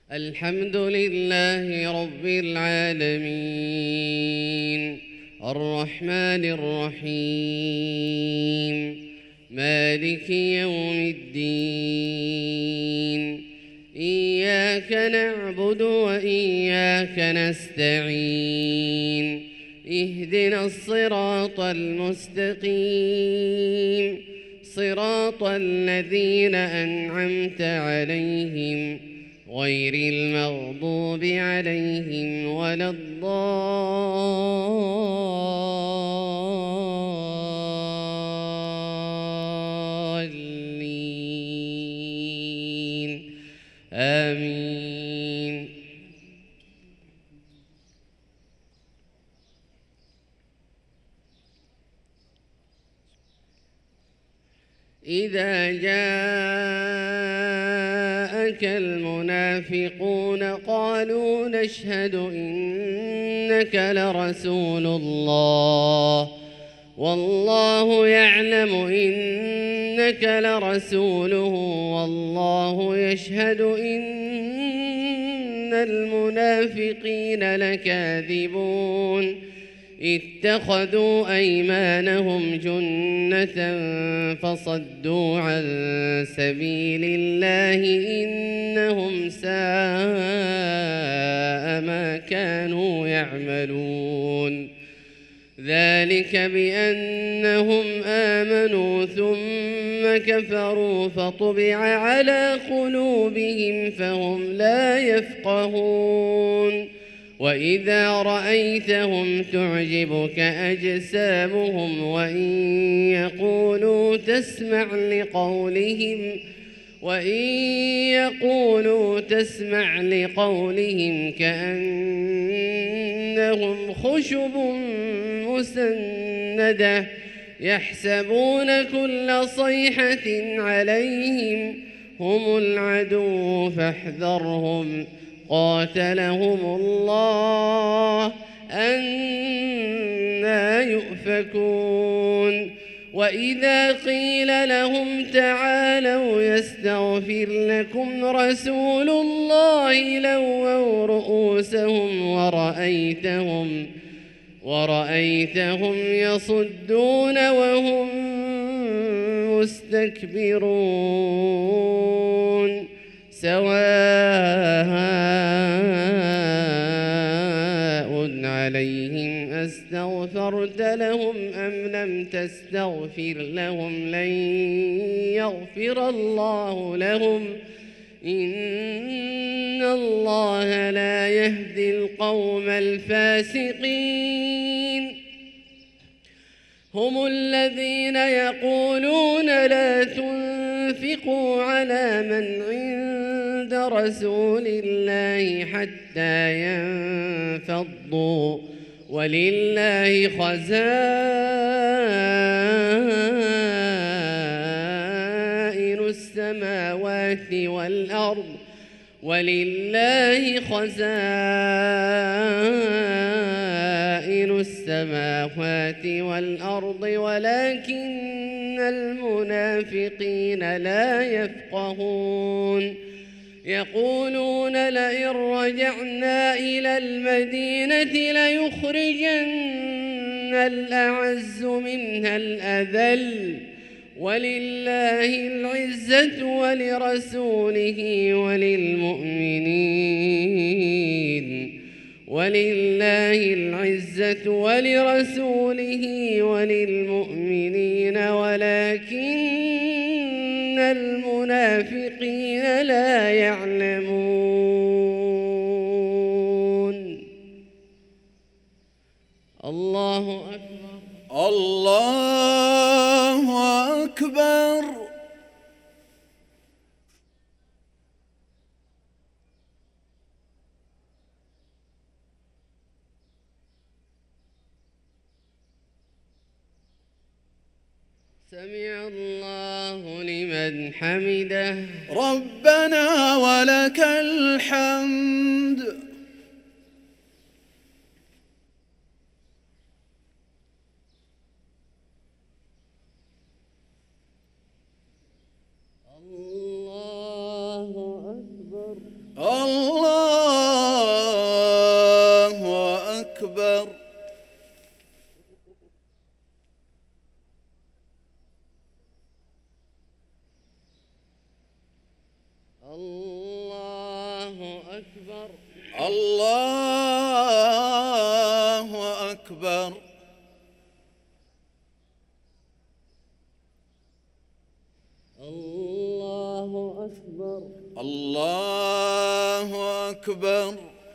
الحمد لله رب العالمين الرحمن الرحيم مالك يوم الدين إياك نعبد وإياك نستعين اهدنا الصراط المستقيم صراط الذين أنعمت عليهم غير المغضوب عليهم ولا الضالين آمين. إذا جاءك المنافقون قالوا نشهد إنك لرسول الله والله يعلم إنك لرسوله والله يشهد إن المنافقين لكاذبون اتخذوا أيمانهم جنة فصدوا عن سبيل الله إنهم ساء ما كانوا يعملون ذلك بأنهم آمنوا ثم كفروا فطبع على قلوبهم فهم لا يفقهون وإذا رأيتهم تعجبك أجسامهم وإن يقولوا تسمع لقولهم كأنهم خشب مسندة يحسبون كل صيحة عليهم هم العدو فاحذرهم قاتلهم الله أنى يؤفكون وإذا قيل لهم تعالوا يستغفر لكم رسول الله لووا رؤوسهم ورأيتهم يصدون وهم مستكبرون سواء عليهم أستغفرت لهم أم لم تستغفر لهم لن يغفر الله لهم إن الله لا يهدي القوم الفاسقين هم الذين يقولون لا تنفقوا على من عند رسول الله حتى ينفضوا ولله خزائن السماوات والأرض ولكن المنافقين لا يفقهون يقولون لئن رجعنا إلى المدينة ليخرجن الأعز منها الأذل ولله العزة ولرسوله وللمؤمنين ولكن المنافقين لا يعلمون. الله أكبر الله أكبر. سمع الله لمن حمده ربنا ولك الحمد. الله أكبر. الله أكبر. الله أكبر. الله أكبر. الله أكبر.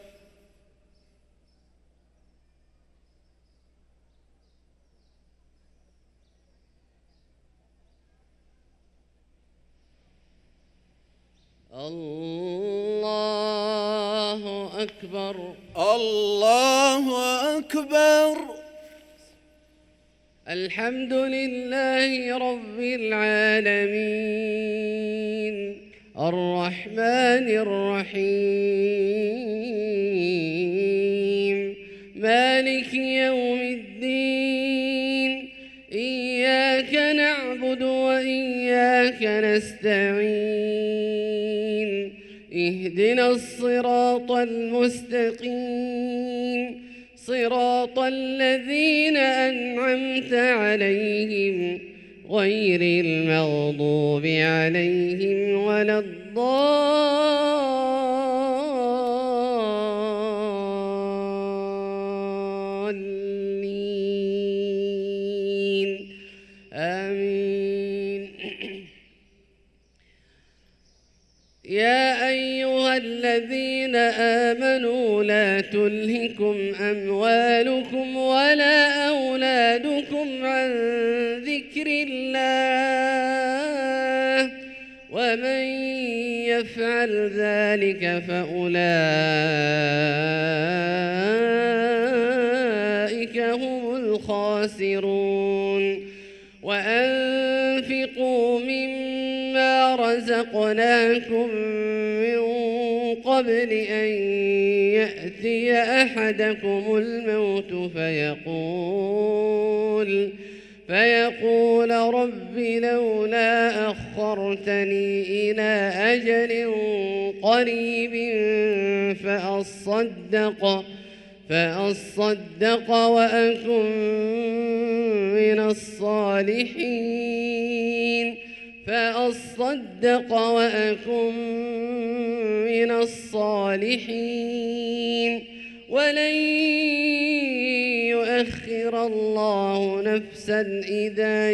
الله أكبر. الله أكبر. الحمد لله رب العالمين الرحمن الرحيم مالك يوم الدين إياك نعبد وإياك نستعين اهدنا الصراط المستقيم صراط الذين أنعمت عليهم غير المغضوب عليهم ولا الضالين آمين. يا أيها الذين آمنوا لا تلهكم أموالكم ولا أولادكم عن ذكر الله ومن يفعل ذلك فأولئك هم الخاسرون. وأنفقوا مما رزقناكم من قبل أن يأتي أحدكم الموت فيقول رب لولا أخرتني إلى أجل قريب فأصدق وأكن من الصالحين ولن يؤخر الله نفسا إذا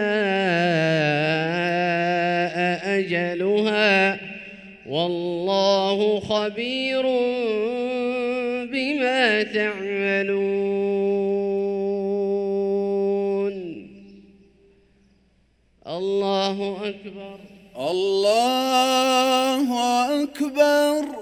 جاء أجلها والله خبير بما تعملون. الله أكبر. الله أكبر.